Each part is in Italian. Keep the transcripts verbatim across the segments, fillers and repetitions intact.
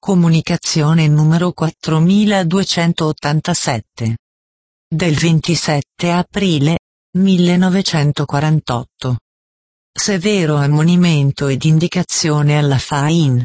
Comunicazione numero quattromiladuecentottantasette. Del ventisette aprile millenovecentoquarantotto. Severo ammonimento ed indicazione alla Fain.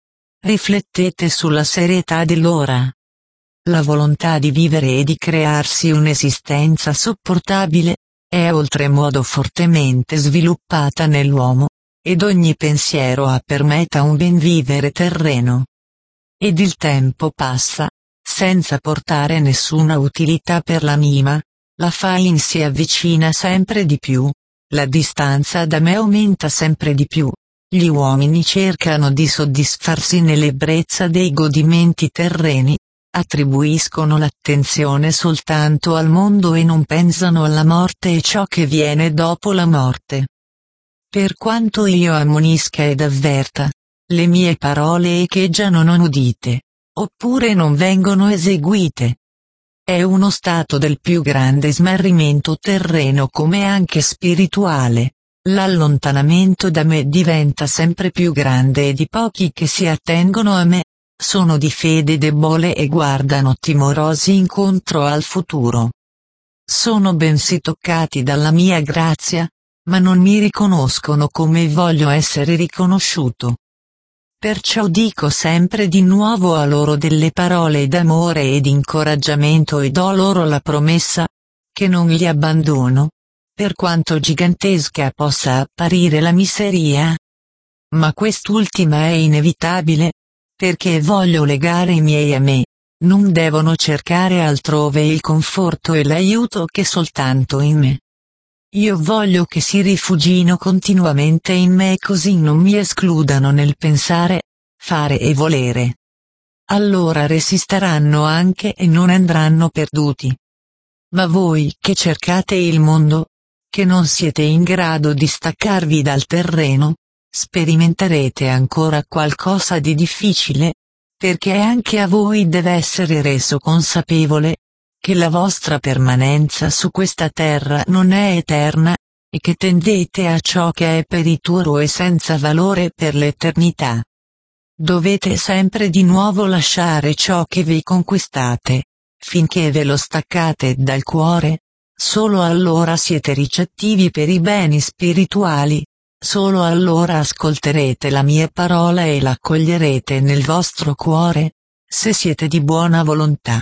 Riflettete sulla serietà dell'ora. La volontà di vivere e di crearsi un'esistenza sopportabile è oltremodo fortemente sviluppata nell'uomo, ed ogni pensiero ha per meta un ben vivere terreno. Ed il tempo passa, senza portare nessuna utilità per l'anima, la Fain si avvicina sempre di più, la distanza da me aumenta sempre di più, gli uomini cercano di soddisfarsi nell'ebbrezza dei godimenti terreni, attribuiscono l'attenzione soltanto al mondo e non pensano alla morte e ciò che viene dopo la morte. Per quanto io ammonisca ed avverta, le mie parole echeggiano non udite, oppure non vengono eseguite. È uno stato del più grande smarrimento terreno come anche spirituale. L'allontanamento da me diventa sempre più grande ed i pochi che si attengono a me sono di fede debole e guardano timorosi incontro al futuro. Sono bensì toccati dalla mia grazia, ma non mi riconoscono come voglio essere riconosciuto. Perciò dico sempre di nuovo a loro delle parole d'amore e di incoraggiamento e do loro la promessa che non li abbandono, per quanto gigantesca possa apparire la miseria. Ma quest'ultima è inevitabile, perché voglio legare i miei a me, non devono cercare altrove il conforto e l'aiuto che soltanto in me. Io voglio che si rifugino continuamente in me e così non mi escludano nel pensare, fare e volere. Allora resisteranno anche e non andranno perduti. Ma voi che cercate il mondo, che non siete in grado di staccarvi dal terreno, sperimenterete ancora qualcosa di difficile, perché anche a voi deve essere reso consapevole che la vostra permanenza su questa terra non è eterna, e che tendete a ciò che è perituro e senza valore per l'eternità. Dovete sempre di nuovo lasciare ciò che vi conquistate, finché ve lo staccate dal cuore, solo allora siete ricettivi per i beni spirituali, solo allora ascolterete la mia parola e l'accoglierete nel vostro cuore, se siete di buona volontà.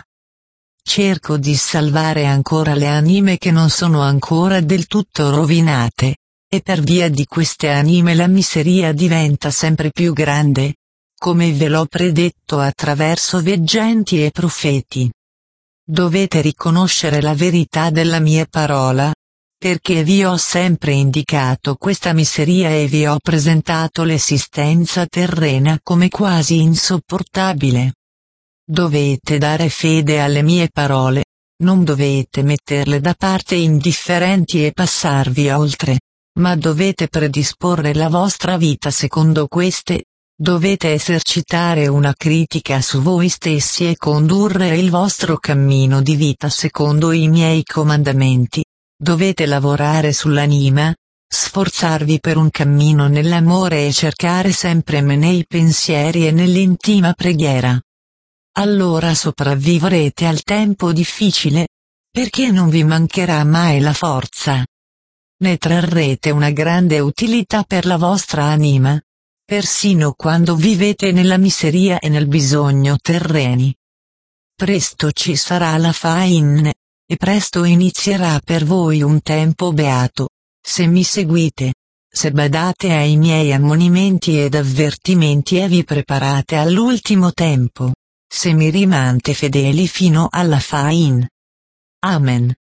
Cerco di salvare ancora le anime che non sono ancora del tutto rovinate, e per via di queste anime la miseria diventa sempre più grande, come ve l'ho predetto attraverso veggenti e profeti. Dovete riconoscere la verità della mia parola, perché vi ho sempre indicato questa miseria e vi ho presentato l'esistenza terrena come quasi insopportabile. Dovete dare fede alle mie parole, non dovete metterle da parte indifferenti e passarvi oltre, ma dovete predisporre la vostra vita secondo queste, dovete esercitare una critica su voi stessi e condurre il vostro cammino di vita secondo i miei comandamenti, dovete lavorare sull'anima, sforzarvi per un cammino nell'amore e cercare sempre me nei pensieri e nell'intima preghiera. Allora sopravvivrete al tempo difficile, perché non vi mancherà mai la forza. Ne trarrete una grande utilità per la vostra anima, persino quando vivete nella miseria e nel bisogno terreni. Presto ci sarà la Fain, e presto inizierà per voi un tempo beato, se mi seguite, se badate ai miei ammonimenti ed avvertimenti e vi preparate all'ultimo tempo. Se mi rimanete fedeli fino alla Fain. Amen.